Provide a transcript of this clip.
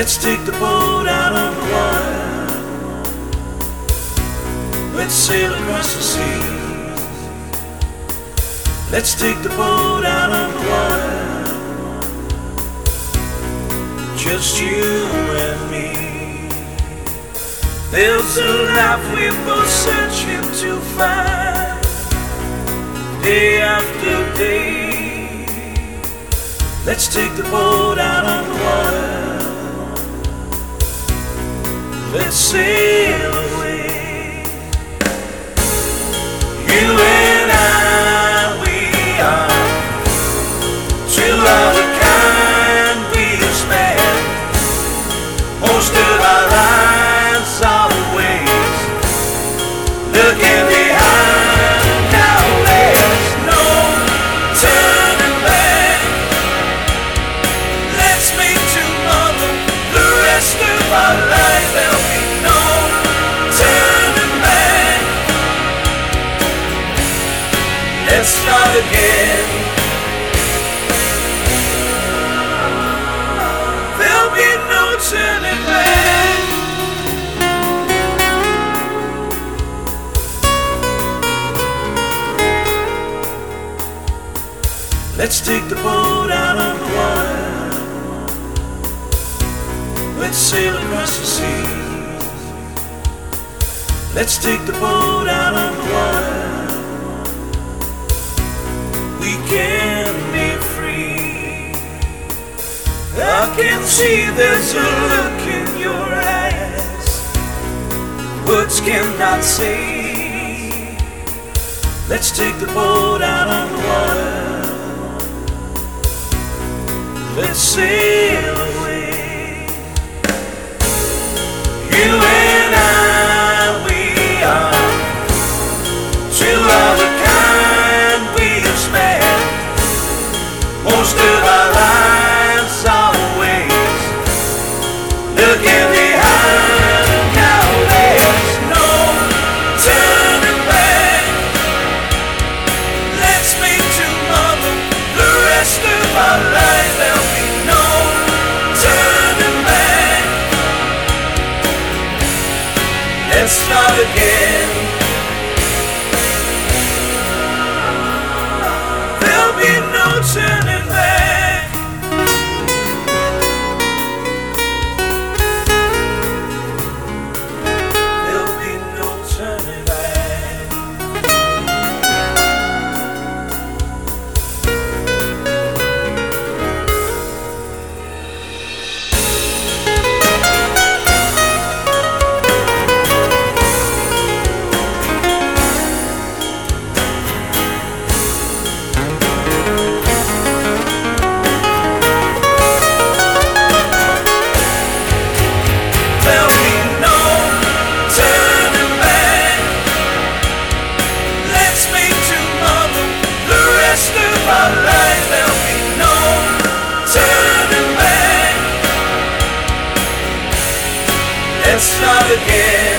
Let's take the boat out on the water. Let's sail across the sea. Let's take the boat out on the water. Just you and me. There's a life we're both searching to find, day after day. Let's take the boat out on the water. Let's sail away. You and I, we are two of a kind. We have spent most of our lives always looking behind. Now there's no turning back. Let's make tomorrow the rest of our life. There'll be no turning back. Let's start again. There'll be no turning back. Let's take the boat out on the water. Let's sail across the sea. Let's take the boat out on the water. We can be free. I can see there's a look in your eyes words cannot say. Let's take the boat out on the water. Let's sail away. You and I, we are two of a kind. We have spent most of our lives always looking behind. Now there's no turning back. Let's make tomorrow the rest of our life. There'll be no turning back. Let's start again. There'll be no turning back. There'll be no turning back. There'll be no turning back. Let's make tomorrow the rest of our life. There'll be no turning back. Let's start again.